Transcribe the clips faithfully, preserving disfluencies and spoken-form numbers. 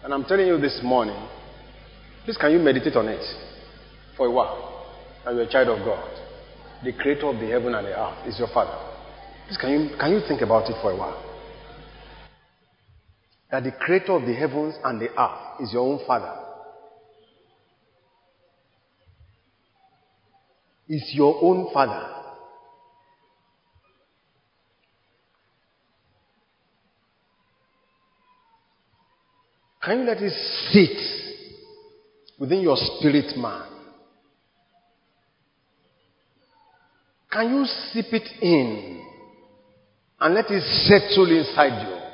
And I'm telling you this morning, please can you meditate on it for a while? That you're a child of God. The creator of the heaven and the earth is your Father. Please can you, can you think about it for a while? That the creator of the heavens and the earth is your own Father. Is your own Father. Can you let it sit within your spirit man? Can you sip it in and let it settle inside you?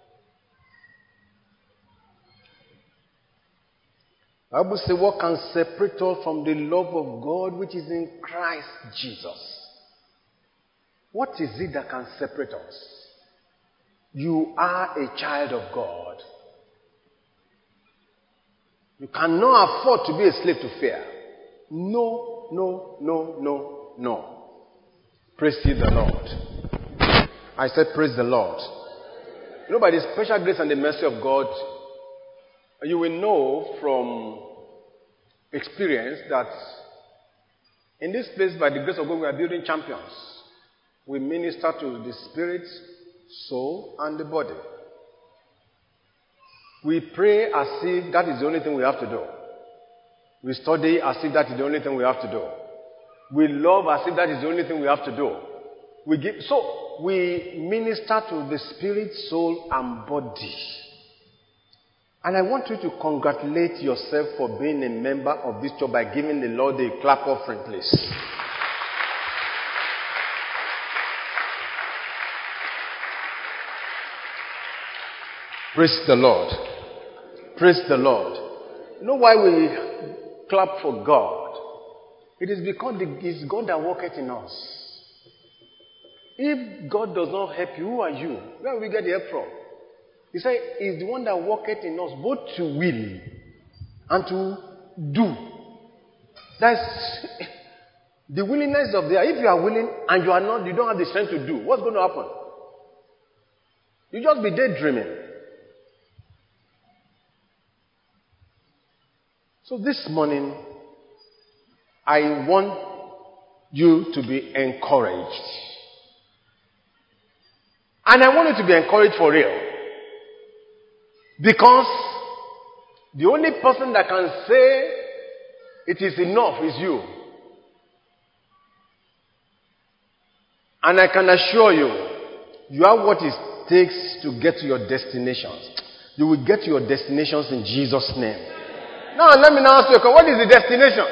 The Bible says, what can separate us from the love of God which is in Christ Jesus? What is it that can separate us? You are a child of God. You cannot afford to be a slave to fear. No, no, no, no, no. Praise ye the Lord. I said praise the Lord. You know, by the special grace and the mercy of God, you will know from experience that in this place, by the grace of God, we are building champions. We minister to the spirit, soul, and the body. We pray as if that is the only thing we have to do. We study as if that is the only thing we have to do. We love as if that is the only thing we have to do. We give, so we minister to the spirit, soul, and body. And I want you to congratulate yourself for being a member of this church by giving the Lord a clap offering, please. Praise the Lord. Praise the Lord. You know why we clap for God? It is because it's God that worketh in us. If God does not help you, who are you? Where will we get the help from? He said, He's the one that worketh in us both to will and to do. That's the willingness of the. If you are willing and you are not, you don't have the strength to do, what's going to happen? You just be daydreaming. So this morning, I want you to be encouraged. And I want you to be encouraged for real. Because the only person that can say it is enough is you. And I can assure you, you have what it takes to get to your destinations. You will get to your destinations in Jesus' name. Now let me now ask you, what is the destination?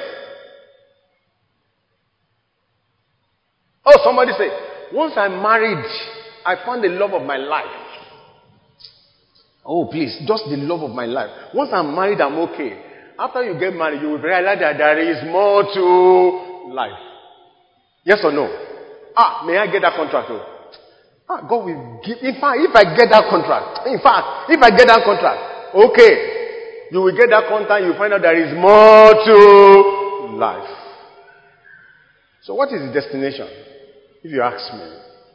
Oh, somebody say, once I'm married, I found the love of my life. Oh, please, just the love of my life. Once I'm married, I'm okay. After you get married, you will realize that there is more to life. Yes or no? Ah, may I get that contract? Oh? Ah, God will give. In fact, if I get that contract, in fact, if I get that contract, okay. You will get that contract, you find out there is more to life. So what is the destination? If you ask me.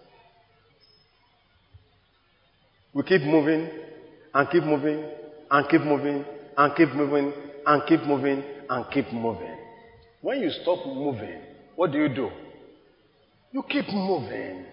We keep moving, and keep moving, and keep moving, and keep moving, and keep moving, and keep moving. When you stop moving, what do you do? You keep moving.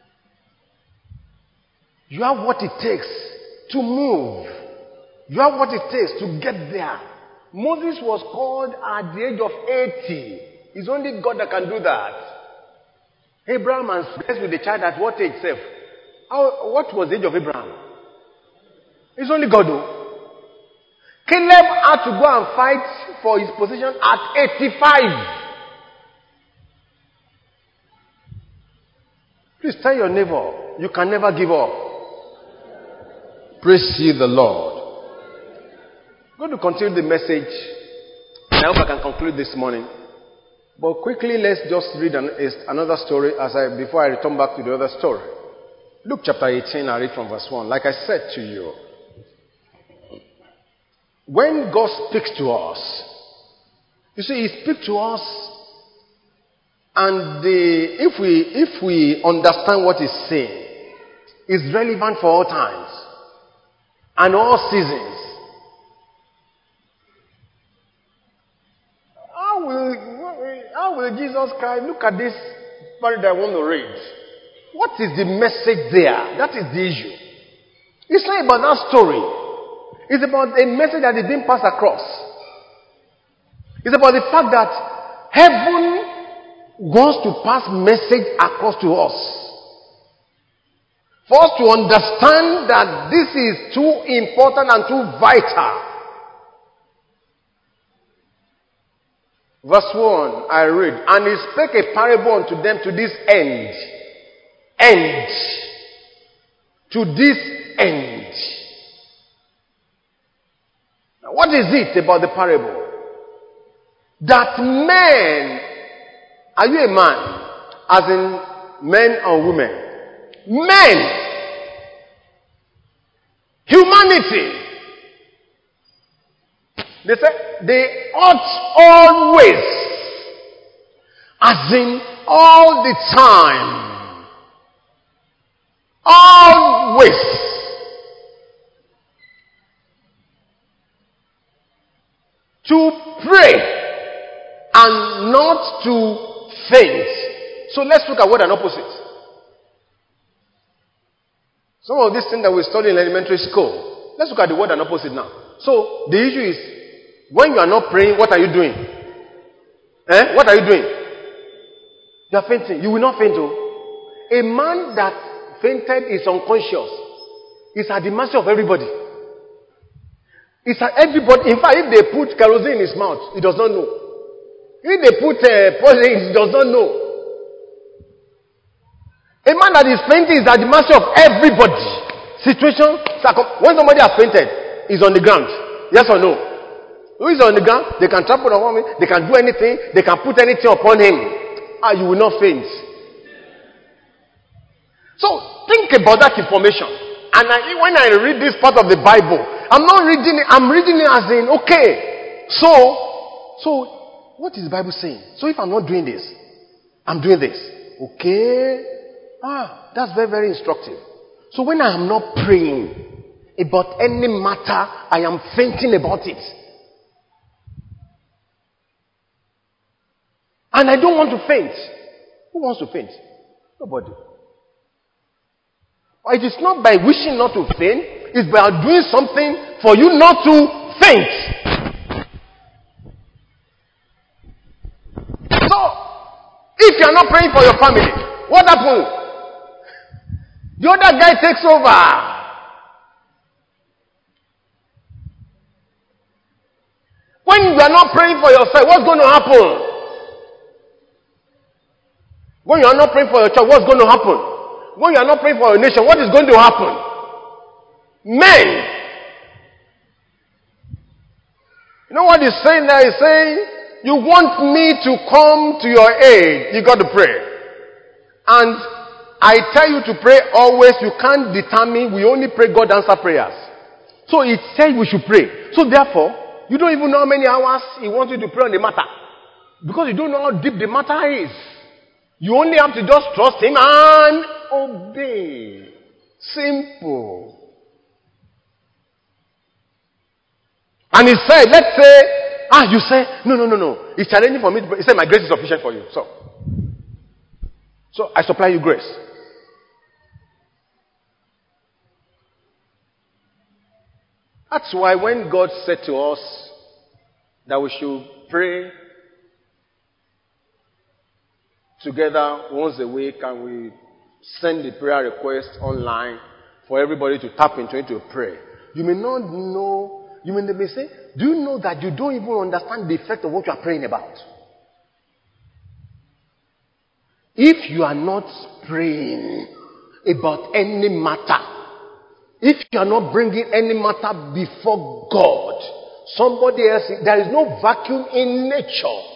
You have what it takes to move. You have what it takes to get there. Moses was called at the age of eighty. It's only God that can do that. Abraham and blessed with the child at what age, self? How, what was the age of Abraham? It's only God, though. Caleb had to go and fight for his position at eighty-five. Please tell your neighbor, you can never give up. Praise ye the Lord. I'm going to continue the message. I hope I can conclude this morning. But quickly, let's just read an, another story as I, before I return back to the other story. Luke chapter eighteen, I read from verse one. Like I said to you, when God speaks to us, you see, He speaks to us, and the, if we if we understand what He's saying, it's relevant for all times and all seasons. Jesus Christ, look at this story that I want to read. What is the message there? That is the issue. It's not about that story. It's about a message that is being passed across. It's about the fact that heaven wants to pass message across to us. For us to understand that this is too important and too vital. Verse one, I read, and he spake a parable unto them to this end. End. To this end. Now, what is it about the parable? That men, are you a man? As in men or women? Men. Humanity. They say they ought always, as in all the time, always, to pray and not to faint. So let's look at what an opposite. Some of these things that we study in elementary school, let's look at the word and opposite now. So the issue is, when you are not praying, what are you doing? Eh? What are you doing? You are fainting. You will not faint. Oh. A man that fainted is unconscious. He's at the mercy of everybody. It's at everybody. In fact, if they put kerosene in his mouth, he does not know. If they put uh, poison, he does not know. A man that is fainting is at the mercy of everybody. Situation, when somebody has fainted, is on the ground. Yes or no? Who is on the ground? They can trample upon him. They can do anything. They can put anything upon him. Ah, you will not faint. So, think about that information. And I, when I read this part of the Bible, I'm not reading it. I'm reading it as in, okay. So, so, what is the Bible saying? So if I'm not doing this, I'm doing this. Okay. Ah, that's very, very instructive. So when I am not praying about any matter, I am fainting about it. And I don't want to faint. Who wants to faint? Nobody. It is not by wishing not to faint. It's by doing something for you not to faint. So, if you are not praying for your family, what happens? The other guy takes over. When you are not praying for yourself, what's going to happen? When you are not praying for your child, what's going to happen? When you are not praying for your nation, what is going to happen? Men. You know what he's saying there? He's saying, you want me to come to your aid, you got to pray. And I tell you to pray always. You can't determine. We only pray God answer prayers. So it said we should pray. So therefore, you don't even know how many hours he wants you to pray on the matter. Because you don't know how deep the matter is. You only have to just trust him and obey. Simple. And he said, let's say, ah, you say, no, no, no, no. It's challenging for me. He said, my grace is sufficient for you. So, so I supply you grace. That's why when God said to us that we should pray together once a week, and we send the prayer request online for everybody to tap into it to pray. You may not know, you may be saying, do you know that you don't even understand the effect of what you are praying about? If you are not praying about any matter, if you are not bringing any matter before God, somebody else, there is no vacuum in nature.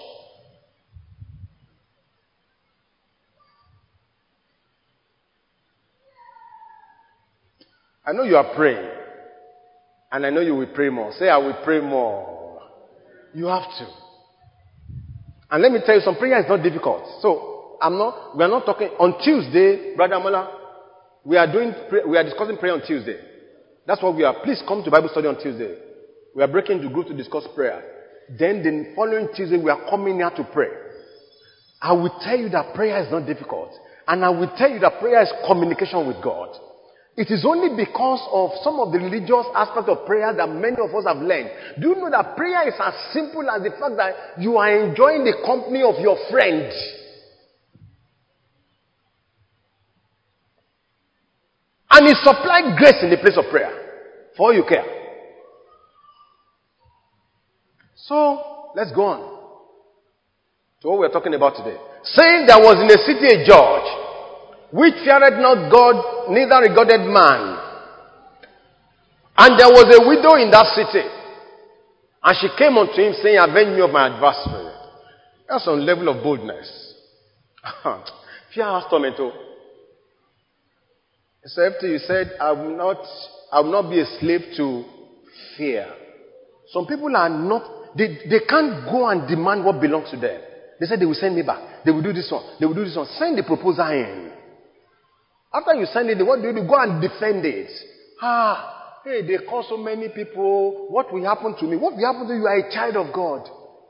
I know you are praying. And I know you will pray more. Say, I will pray more. You have to. And let me tell you, some prayer is not difficult. So, I'm not, we are not talking, on Tuesday, Brother Amala, we are doing, we are discussing prayer on Tuesday. That's what we are. Please come to Bible study on Tuesday. We are breaking into group to discuss prayer. Then the following Tuesday, we are coming here to pray. I will tell you that prayer is not difficult. And I will tell you that prayer is communication with God. It is only because of some of the religious aspects of prayer that many of us have learned. Do you know that prayer is as simple as the fact that you are enjoying the company of your friend? And He supplied grace in the place of prayer. For all you care. So, let's go on to what we're talking about today. Saying there was in a city a judge, which feared not God, neither regarded man. And there was a widow in that city. And she came unto him, saying, avenge me of my adversary. That's some level of boldness. Fear has torment. So after you said, I will not, I will not be a slave to fear. Some people are not, they, they can't go and demand what belongs to them. They said they will send me back. They will do this one. They will do this one. Send the proposal in. After you send it, what do you do? Go and defend it. Ah, hey, they call so many people. What will happen to me? What will happen to you? You are a child of God.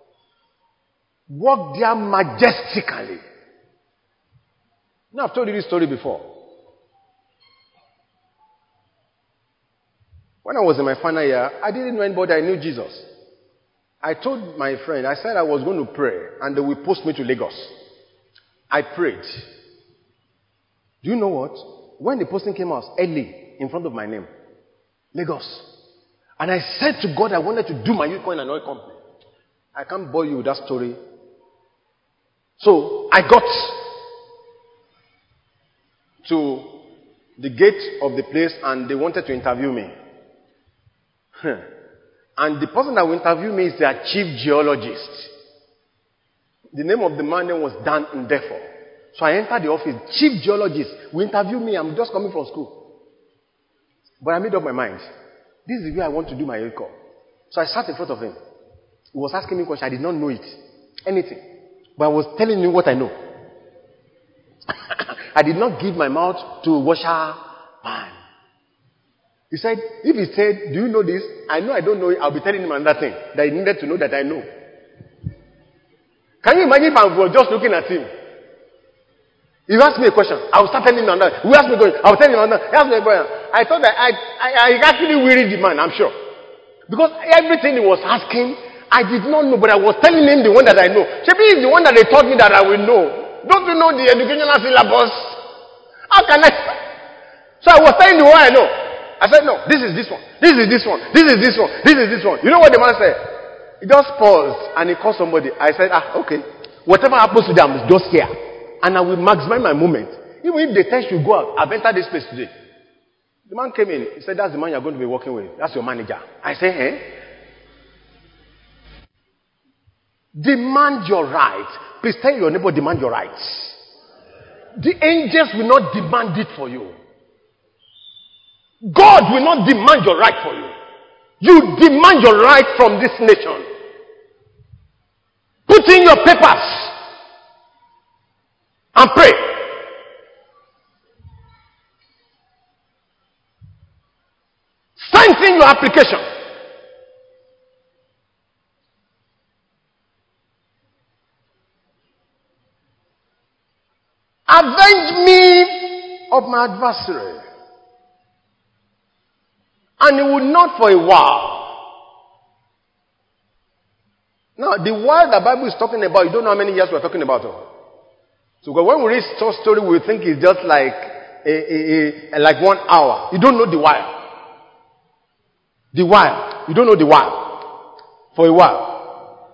Walk there majestically. Now, I've told you this story before. When I was in my final year, I didn't know anybody. I knew Jesus. I told my friend, I said I was going to pray, and they will post me to Lagos. I prayed. Do you know what? When the posting came out, early, in front of my name, Lagos. And I said to God, I wanted to do my youth coin and oil company. I can't bore you with that story. So, I got to the gate of the place, and they wanted to interview me. And the person that will interview me is their chief geologist. The name of the man name was Dan Ndefo. So I entered the office. Chief geologist will interview me. I'm just coming from school. But I made up my mind. This is where I want to do my recall. So I sat in front of him. He was asking me questions. I did not know it. Anything. But I was telling him what I know. I did not give my mouth to washer man. He said, if he said, do you know this? I know I don't know it. I'll be telling him another thing that he needed to know that I know. Can you imagine if I was just looking at him? He asked me a question. I will start telling him another. He asked me a question. I will tell him another. He asked me a question. I thought that I, I, I actually wearied the man, I'm sure. Because everything he was asking, I did not know, but I was telling him the one that I know. Maybe it's the one that they taught me that I will know. Don't you know the educational syllabus? How can I? So I was telling the one I know. I said, no, this is this one. This is this one. This is this one. This is this one. You know what the man said? He just paused and he called somebody. I said, ah, okay. Whatever happens to them, just here. And I will maximize my moment. Even if they tell you to go out, I've entered this place today. The man came in. He said, that's the man you're going to be working with. That's your manager. I said, eh? Demand your right. Please tell your neighbor, demand your rights. The angels will not demand it for you. God will not demand your right for you. You demand your right from this nation. Put in your papers and pray. Send in your application. Avenge me of my adversary. And it would not for a while. Now, the while the Bible is talking about, you don't know how many years we're talking about. So when we read such story, we think it's just like a, a, a, like one hour. You don't know the while. The while. You don't know the while. For a while.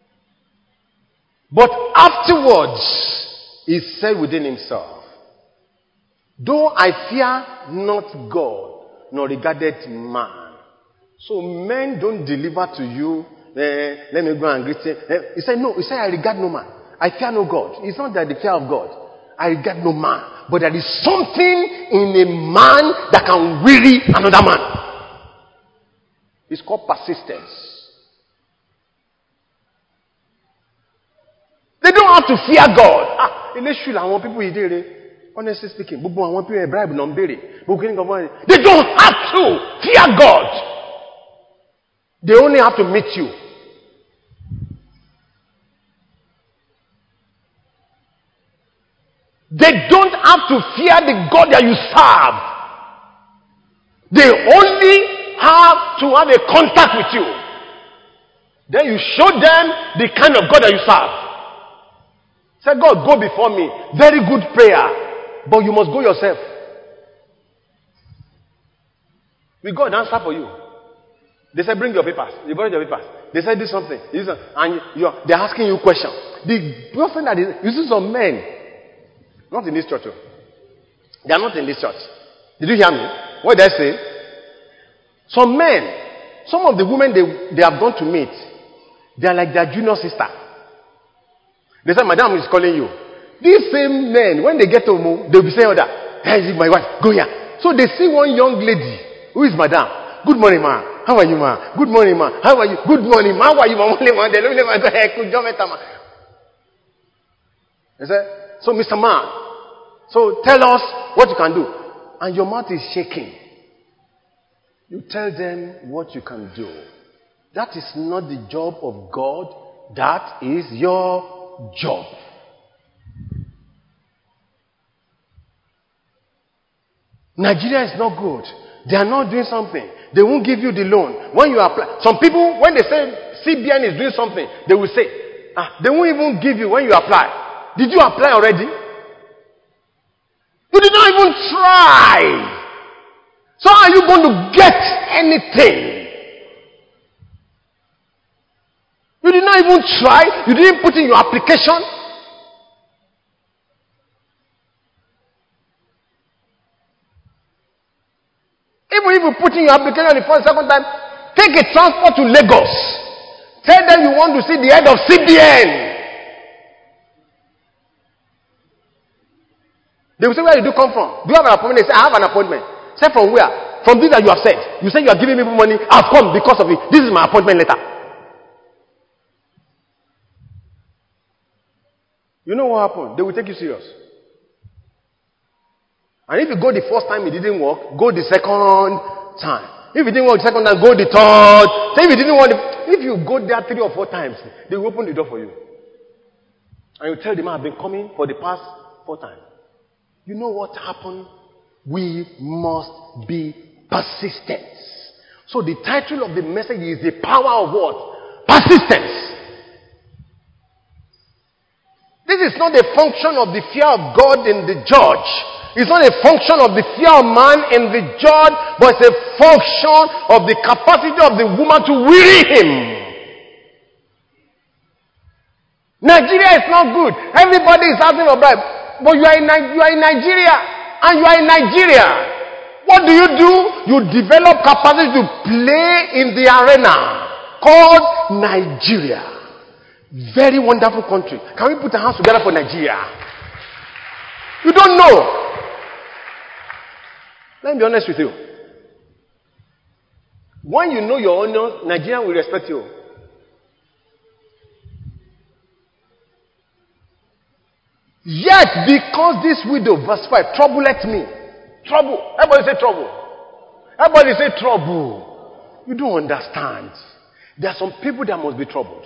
But afterwards, he said within himself, though I fear not God, nor regarded man. So men don't deliver to you, eh, let me go and greet him. Eh, he said, no, he said, I regard no man. I fear no God. It's not that the fear of God. I regard no man. But there is something in a man that can weary another man. It's called persistence. They don't have to fear God. Ah, people honestly speaking, they don't have to fear God. They only have to meet you. They don't have to fear the God that you serve. They only have to have a contact with you. Then you show them the kind of God that you serve. Say, God, go before me. Very good prayer. But you must go yourself. Will God answer for you? They said, bring your papers. You brought your papers. They said, do something. This something. And you're, they're asking you questions. The person that is, you see some men, not in this church. They are not in this church. Did you hear me? What did I say? Some men, some of the women they, they have gone to meet, they are like their junior sister. They said, Madam is calling you. These same men, when they get home, they'll be saying, oh, that, hey, is my wife, go here. So they see one young lady, who is Madam. Good morning, ma. How are you, ma? Good morning, ma. How are you? Good morning, ma. How are you, ma? They said, so Mister Man, so tell us what you can do. And your mouth is shaking. You tell them what you can do. That is not the job of God. That is your job. Nigeria is not good. They are not doing something. They won't give you the loan. When you apply, some people, when they say C B N is doing something, they will say, ah, they won't even give you when you apply. Did you apply already? You did not even try. So how are you going to get anything? You did not even try. You didn't put in your application. Even if you put in your application the first, second time, take a transport to Lagos. Tell them you want to see the head of C B N. They will say, where did you come from? Do you have an appointment? They say, I have an appointment. Say, from where? From this that you have said. You say you are giving me money. I've come because of it. This is my appointment letter. You know what happened? They will take you serious. And if you go the first time it didn't work, go the second time. If it didn't work the second time, go the third. So if it didn't work, if you go there three or four times, they will open the door for you. And you tell them, I've been coming for the past four times. You know what happened? We must be persistent. So the title of the message is the power of what? Persistence. This is not a function of the fear of God in the judge. It's not a function of the fear of man in the judge, but it's a function of the capacity of the woman to weary him. Nigeria is not good. Everybody is asking for bribe. But you are, in, you are in Nigeria. And you are in Nigeria. What do you do? You develop capacity to play in the arena called Nigeria. Very wonderful country. Can we put our hands together for Nigeria? You don't know. Let me be honest with you. When you know your honor, Nigeria will respect you. Yet, because this widow, verse five, troubleth me. Trouble. Everybody say trouble. Everybody say trouble. You don't understand. There are some people that must be troubled.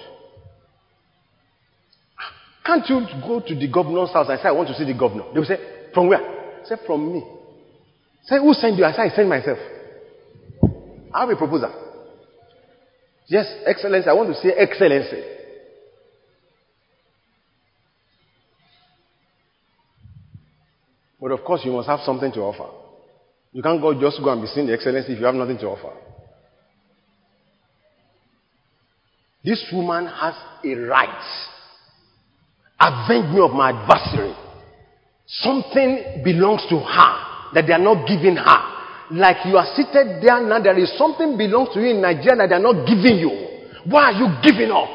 Can't you go to the governor's house and say, I want to see the governor? They will say, from where? Say, from me. Say, who sent you? I say, I sent myself. I have a proposal. Yes, Excellency. I want to see Excellency. But of course, you must have something to offer. You can't go just go and be seeing the Excellency if you have nothing to offer. This woman has a right. Avenge me of my adversary. Something belongs to her that they are not giving her. Like you are seated there now, there is something belongs to you in Nigeria that they are not giving you. Why are you giving up?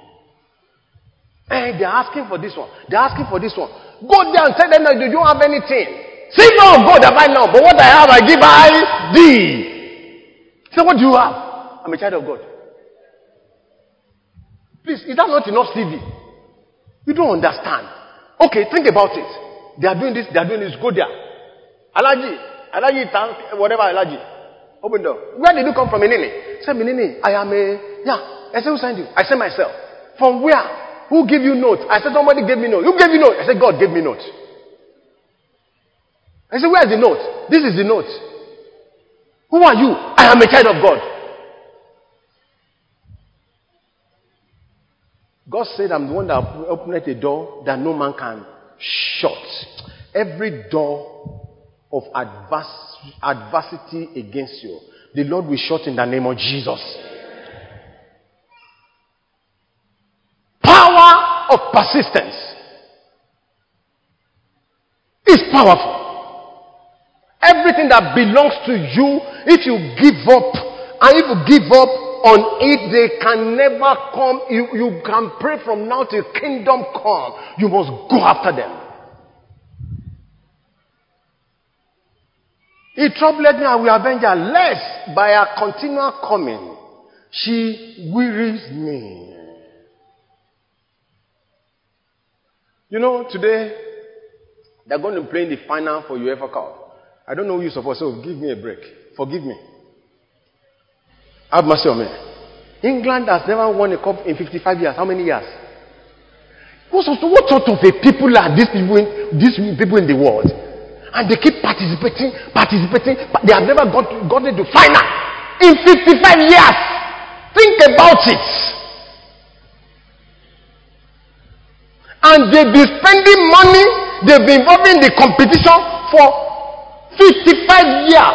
Hey, they are asking for this one. They are asking for this one. Go there and tell them that you don't have anything. Say, no, God have I now, but what I have I give I thee. Say, what do you have? I'm a child of God. Please, is that not enough C V? You don't understand. Okay, think about it. They are doing this, they are doing this. Go there. Alaji, Alaji, whatever Alaji. Open door. Where did you come from, Minini? Say, Minini, I am a, yeah. I said, who sent you? I sent myself. From where? Who gave you notes? I said, somebody gave me notes. Who gave you notes? I said, God gave me notes. I said, where's the note? This is the note. Who are you? I am a child of God. God said, I'm the one that opened a door that no man can shut. Every door of advers- adversity against you, the Lord will shut in the name of Jesus. Power of persistence is powerful. Everything that belongs to you, if you give up, and if you give up on it, they can never come. You, you can pray from now till kingdom come. You must go after them. It troubled me and we avenge her, lest by her continual coming, she wearies me. You know, today, they're going to play in the final for UEFA Cup. I don't know who you support, so give me a break. Forgive me. Have mercy on me. England has never won a cup in fifty-five years. How many years? What sort of, what sort of a people are these people, in, these people in the world? And they keep participating, participating, but they have never got gotten to final in fifty-five years. Think about it. And they've been spending money, they've been involved in the competition for fifty-five years.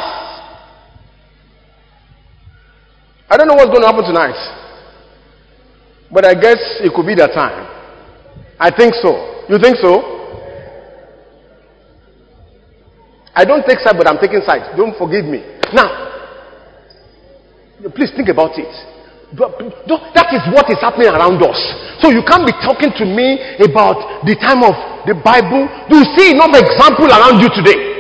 I don't know what's going to happen tonight, but I guess it could be that time. I think so. You think so? I don't take side, but I'm taking sides. Don't forgive me. Now, please think about it. That is what is happening around us. So you can't be talking to me about the time of the Bible. You see enough example around you today.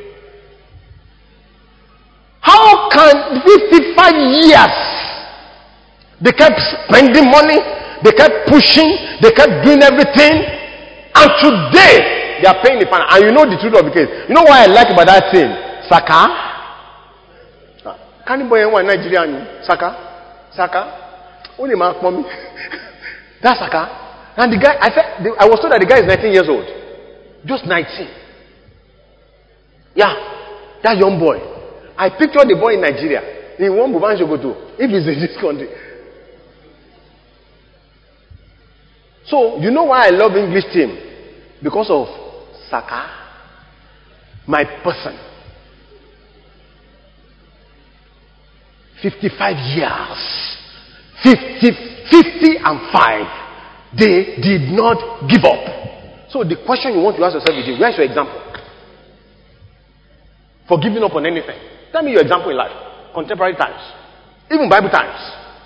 How can fifty-five years they kept spending money, they kept pushing, they kept doing everything, and today they are paying the final. And you know the truth of the case. You know what I like about that thing? Saka. Can you buy one Nigerian? Saka? Saka? Only mark mommy. That's Saka. And the guy, I said, I was told that the guy is nineteen years old. Just nineteen. Yeah. That young boy. I picture the boy in Nigeria. In one Buban Shogoto. If he's in this country. So, you know why I love English team? Because of Saka. My person. fifty-five years. fifty, fifty and five. They did not give up. So the question you want to ask yourself is, where's your example? For giving up on anything. Tell me your example in life. Contemporary times. Even Bible times.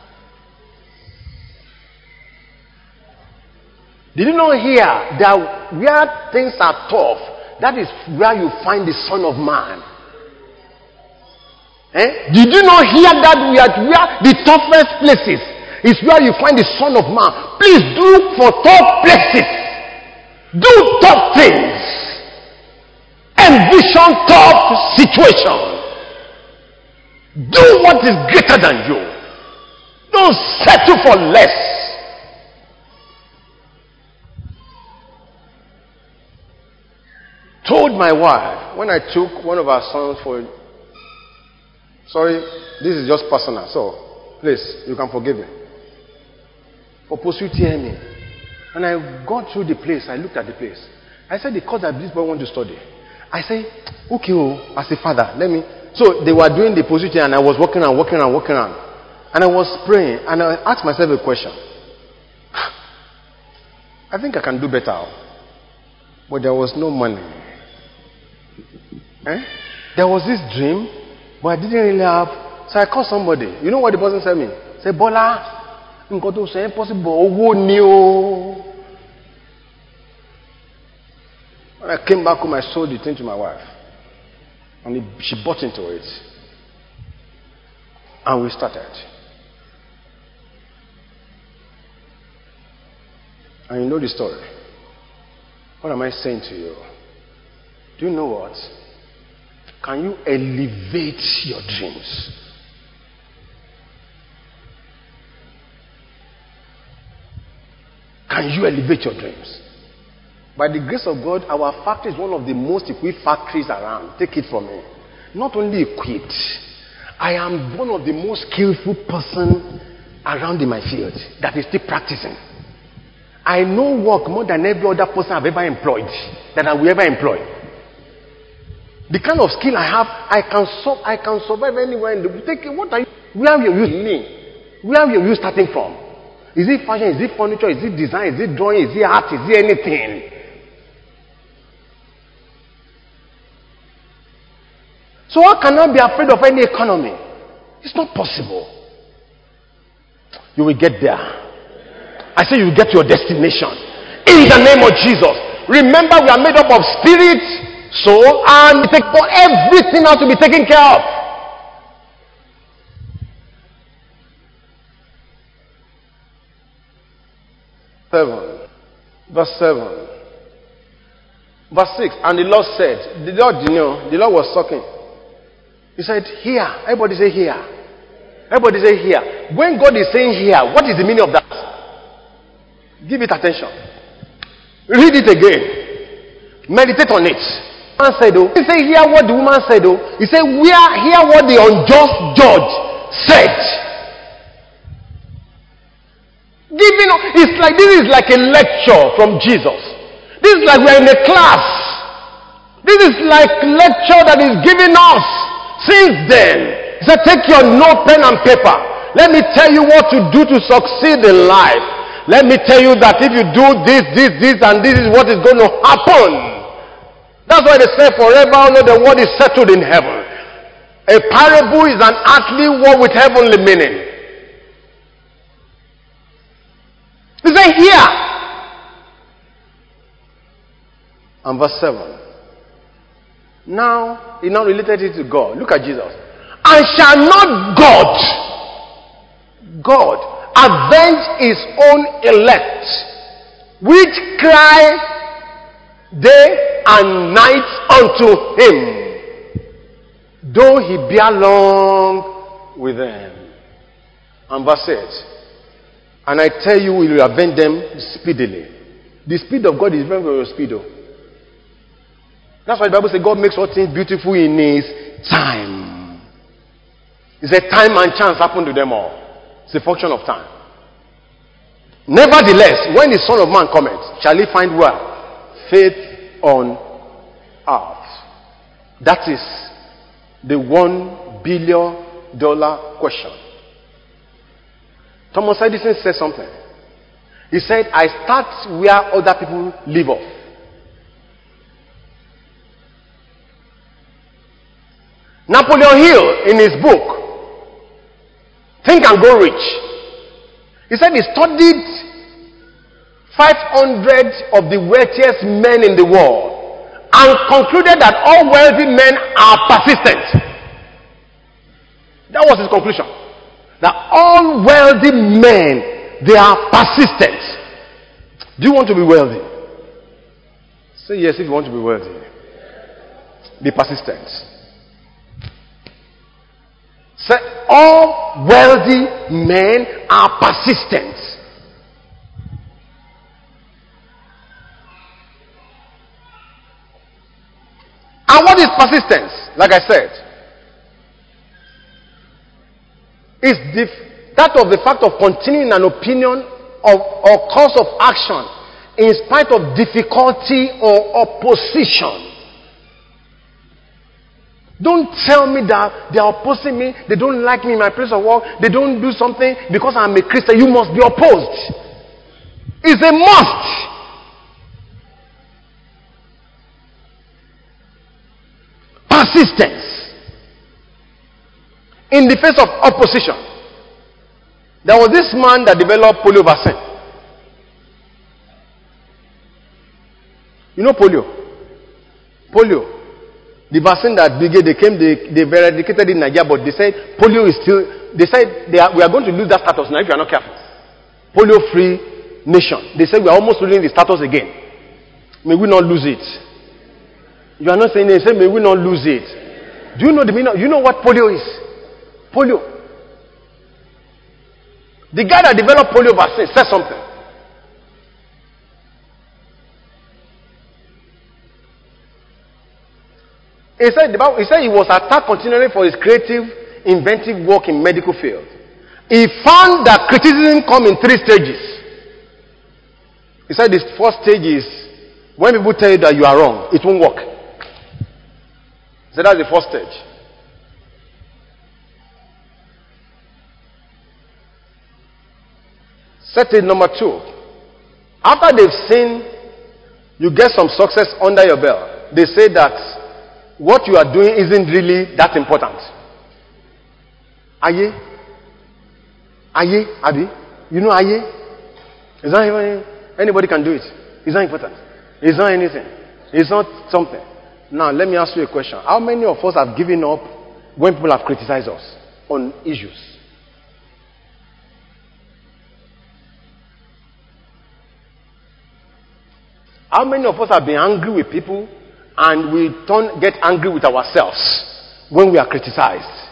Did you not hear that where things are tough, that is where you find the Son of Man? Eh? Did you not hear that we are where the toughest places is where you find the Son of Man? Please do for tough places. Do tough things. Envision tough situations. Do what is greater than you. Don't settle for less. Told my wife when I took one of our sons for, sorry, this is just personal, so please, you can forgive me. For pursuit T M E. And I got through the place, I looked at the place. I said, the course that this boy want to study. I said, okay, oh, as a father, let me. So they were doing the pursuit and I was walking around, walking around, walking around. And I was praying and I asked myself a question. I think I can do better. But there was no money. Eh? There was this dream, but I didn't really have. So I called somebody. You know what the person said to me? Say, Bola, nǹkan tó ṣe impossible, owó ni o. When I came back home, I sold the thing to my wife. And it, she bought into it. And we started. And you know the story. What am I saying to you? Do you know what? Can you elevate your dreams? Can you elevate your dreams? By the grace of God, our factory is one of the most equipped factories around. Take it from me. Not only equipped, I am one of the most skillful person around in my field that is still practicing. I know work more than every other person I've ever employed, that I will ever employ. The kind of skill I have, I can so, I can survive anywhere in the take what are you where are you me? Where are you starting from? Is it fashion? Is it furniture? Is it design? Is it drawing? Is it art? Is it anything? So I cannot be afraid of any economy. It's not possible. You will get there. I say you will get to your destination. In the name of Jesus. Remember, we are made up of spirit, soul, and take for everything has to be taken care of. Seven. Verse seven. Verse six. And the Lord said, the Lord, you know, the Lord was talking. He said, here. Everybody say here. Everybody say here. When God is saying here, what is the meaning of that? Give it attention. Read it again. Meditate on it. Man said, oh, he said, hear what the woman said, oh. He said, we are hear what the unjust judge said. Giving, it's like this is like a lecture from Jesus. This is like we are in a class. This is like lecture that is given us. Since then, he said, take your note, pen, and paper. Let me tell you what to do to succeed in life. Let me tell you that if you do this, this, this, and this is what is going to happen. That's why they say forever, no, the word is settled in heaven. A parable is an earthly word with heavenly meaning. He said here. And verse seven. Now, he now related it to God. Look at Jesus. And shall not God, God, avenge his own elect, which cry day and night unto him, though he be long with them. And verse eight. And I tell you, we will avenge them speedily. The speed of God is very, very speedy. That's why the Bible says God makes all things beautiful in his time. It's a time and chance happen to them all. It's a function of time. Nevertheless, when the Son of Man cometh, shall he find where? Faith on earth. That is the one billion dollar question. Thomas Edison said something. He said, I start where other people leave off. Napoleon Hill, in his book, Think and Grow Rich, he said he studied five hundred of the wealthiest men in the world and concluded that all wealthy men are persistent. That was his conclusion. That all wealthy men, they are persistent. Do you want to be wealthy? Say yes if you want to be wealthy. Be persistent. Say all wealthy men are persistent. And what is persistence? Like I said, is the, that of the fact of continuing an opinion of, or course of action in spite of difficulty or opposition. Don't tell me that they are opposing me, they don't like me in my place of work, they don't do something because I'm a Christian. You must be opposed. It's a must. Persistence in the face of opposition. There was this man that developed polio vaccine. You know polio? Polio. The vaccine that began, they came, they, they eradicated in Nigeria, but they said polio is still, they said they are, we are going to lose that status now if you are not careful. Polio-free nation. They said we are almost losing the status again. May we not lose it. You are not saying they say may we not lose it. Do you know the meaning? You know what polio is? Polio. The guy that developed polio vaccine said something. He said, the Bible, he said he was attacked continually for his creative, inventive work in medical field. He found that criticism come in three stages. He said this first stage is when people tell you that you are wrong, it won't work. He said that's the first stage. Stage number two. After they've seen you get some success under your belt, they say that what you are doing isn't really that important. Aye? Aye? Abi? You know aye? It's not even, anybody can do it. It's not important. It's not anything. It's not something. Now, let me ask you a question. How many of us have given up when people have criticized us on issues? How many of us have been angry with people and we don't get angry with ourselves when we are criticized?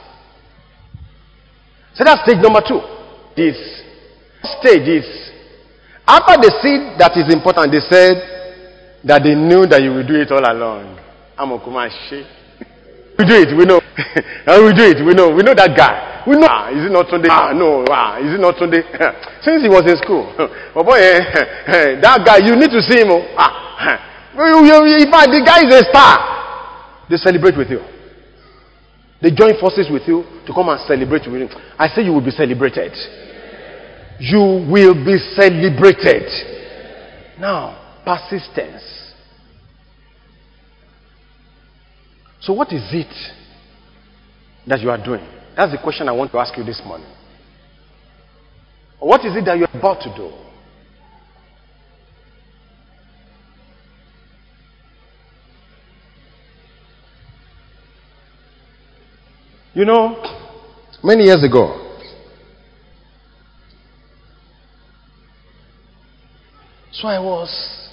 So that's stage number two. This stage is after they see that is important, they said that they knew that you will do it all along. I'm a kumashi. We do it, we know. we do it, we know. We know that guy. We know. Ah, is it not Sunday? Ah, no. Ah, is it not Sunday? Since he was in school. But boy, eh, that guy, you need to see him. Ah, in fact, the guy is a star. They celebrate with you. They join forces with you to come and celebrate with him. I say you will be celebrated. You will be celebrated. Now, persistence. So what is it that you are doing? That's the question I want to ask you this morning. What is it that you're about to do? You know, many years ago, so I was,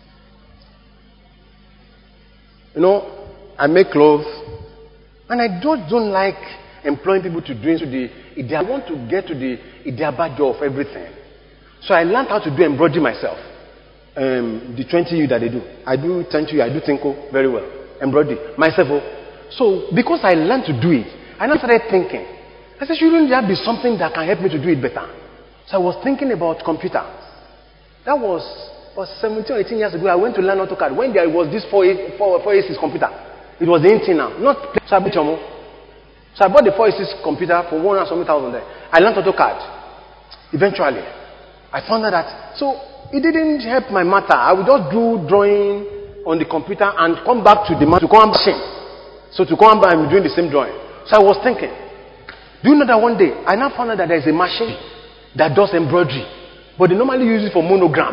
you know, I make clothes, and I don't, don't like employing people to do the, I want to get to the ideabajo of everything. So I learned how to do embroidery myself. Um, the twenty U that they do. I do twenty U, I do Tinko very well. Embroidery. Myself. So because I learned to do it, I now started thinking. I said, shouldn't there be something that can help me to do it better? So I was thinking about computer. That was, was seventeen or eighteen years ago. I went to learn AutoCAD. When there was this four A six computer. It was the eighteen now. Not so I, so I bought the four A six computer for one hundred something thousand there. I learned AutoCAD. Eventually, I found out that so it didn't help my matter. I would just do drawing on the computer and come back to the to come machine. So to come back, I'm doing the same drawing. So I was thinking, do you know that one day I now found out that there is a machine that does embroidery, but they normally use it for monogram.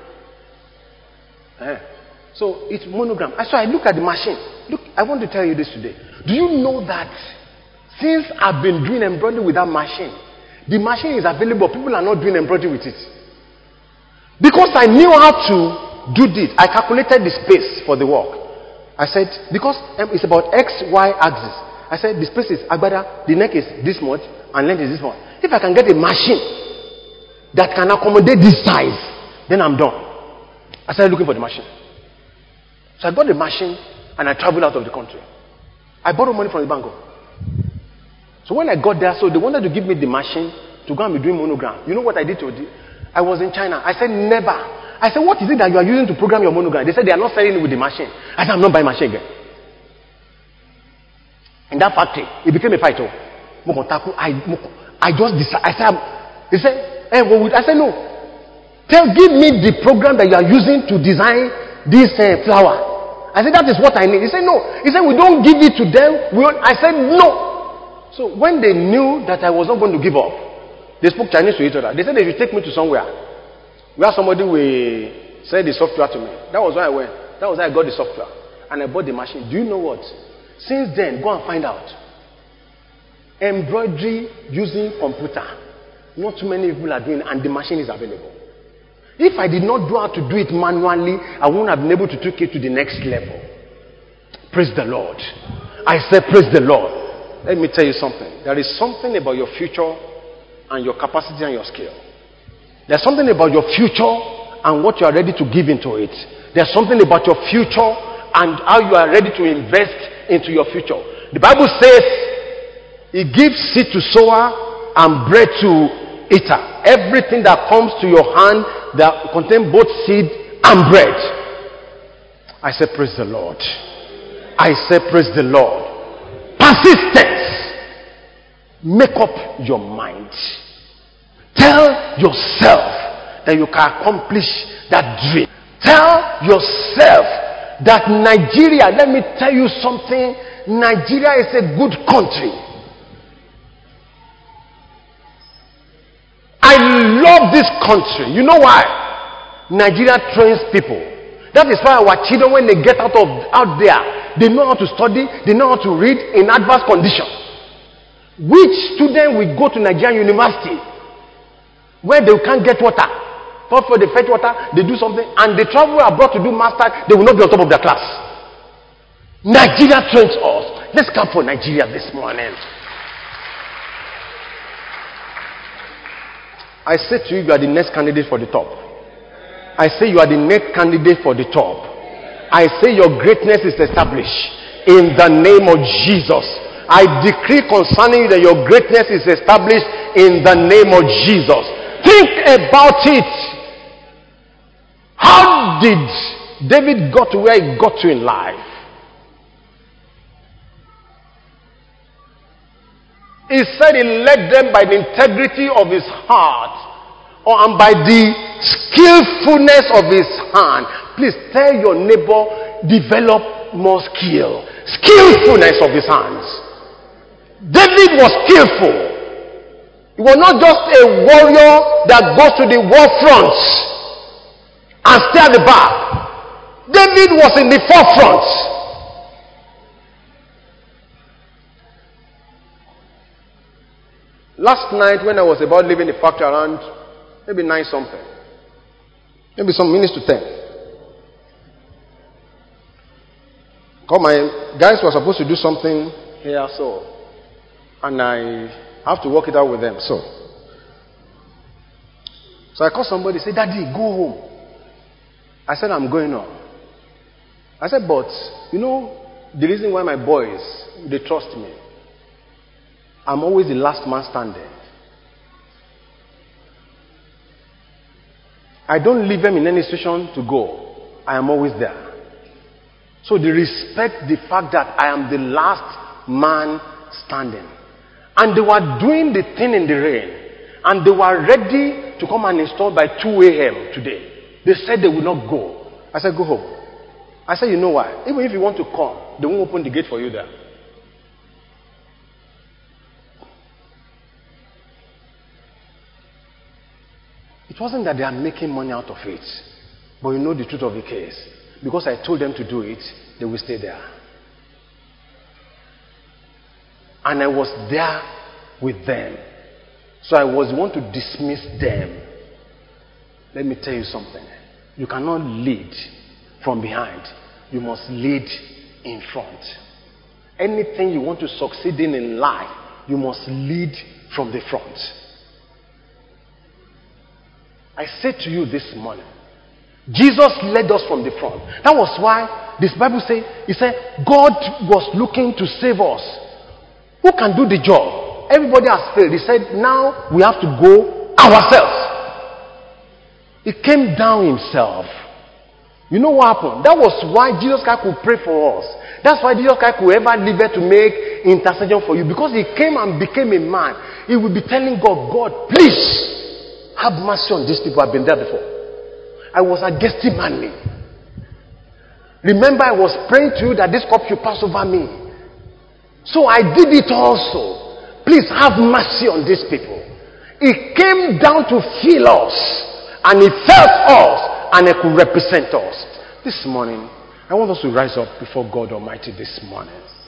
Eh. So it's monogram. So I look at the machine. Look, I want to tell you this today. Do you know that since I've been doing embroidery with that machine, the machine is available, people are not doing embroidery with it. Because I knew how to do this, I calculated the space for the work. I said, because it's about X, Y axis. I said, the space is agbada, the neck is this much, and length is this much. If I can get a machine that can accommodate this size, then I'm done. I started looking for the machine. So I got the machine and I traveled out of the country. I borrowed money from the bank. So when I got there, so they wanted to give me the machine to go and be doing monogram. You know what I did to it? I was in China. I said, never. I said, what is it that you are using to program your monogram? They said they are not selling it with the machine. I said, I'm not buying machine again. In that factory, it became a fight. I, I just decided. I said, they said, hey, well, I said, no. Tell, give me the program that you are using to design this uh, flower. I said, that is what I need. He said, no. He said, we don't give it to them. We I said, no. So when they knew that I was not going to give up, they spoke Chinese to each other. They said they should take me to somewhere where somebody will sell the software to me. That was where I went. That was where I got the software. And I bought the machine. Do you know what? Since then, go and find out. Embroidery using computer. Not too many people are doing it, and the machine is available. If I did not know how to do it manually, I wouldn't have been able to take it to the next level. Praise the Lord. I said, praise the Lord. Let me tell you something. There is something about your future and your capacity and your skill. There's something about your future and what you are ready to give into it. There's something about your future and how you are ready to invest into your future. The Bible says He gives seed to sower and bread to eater. Everything that comes to your hand that contains both seed and bread. I say praise the Lord. I say praise the Lord. Persistence. Make up your mind. Tell yourself that you can accomplish that dream. Tell yourself that Nigeria, let me tell you something, Nigeria is a good country. I love this country. You know why? Nigeria trains people. That is why our children, when they get out of out there, they know how to study, they know how to read in adverse conditions. Which student will go to Nigerian university where they can't get water? First for they fetch water, they do something, and they travel abroad to do master, they will not be on top of their class. Nigeria trains us. Let's come for Nigeria this morning. I say to you, you are the next candidate for the top. I say you are the next candidate for the top. I say your greatness is established in the name of Jesus. I decree concerning you that your greatness is established in the name of Jesus. Think about it. How did David got to where he got to in life? He said he led them by the integrity of his heart, or and by the skillfulness of his hand. Please tell your neighbor, develop more skill. Skillfulness of his hands. David was skillful. He was not just a warrior that goes to the war fronts and stay at the back. David was in the forefront. Last night when I was about leaving the factory around maybe nine something, maybe some minutes to ten, because my guys were supposed to do something here, so, and I have to work it out with them, so. So I called somebody, say, Daddy, go home. I said, I'm going on. I said, but, you know, the reason why my boys, they trust me. I'm always the last man standing. I don't leave them in any situation to go. I am always there. So they respect the fact that I am the last man standing. And they were doing the thing in the rain. And they were ready to come and install by two a.m. today. They said they would not go. I said, go home. I said, you know why? Even if you want to come, they won't open the gate for you there. It wasn't that they are making money out of it. But you know the truth of the case. Because I told them to do it, they will stay there. And I was there with them. So I was one to dismiss them. Let me tell you something. You cannot lead from behind. You must lead in front. Anything you want to succeed in in life, you must lead from the front. I say to you this morning, Jesus led us from the front. That was why this Bible says, He said, God was looking to save us. Who can do the job? Everybody has failed. He said, now we have to go ourselves. He came down himself. You know what happened? That was why Jesus Christ could pray for us. That's why Jesus Christ could ever live to make intercession for you. Because he came and became a man. He would be telling God, God, please have mercy on these people. I've been there before. I was against him, man. Remember, I was praying to you that this cup should pass over me. So I did it also. Please have mercy on these people. He came down to feel us. And he felt us. And he could represent us. This morning, I want us to rise up before God Almighty this morning.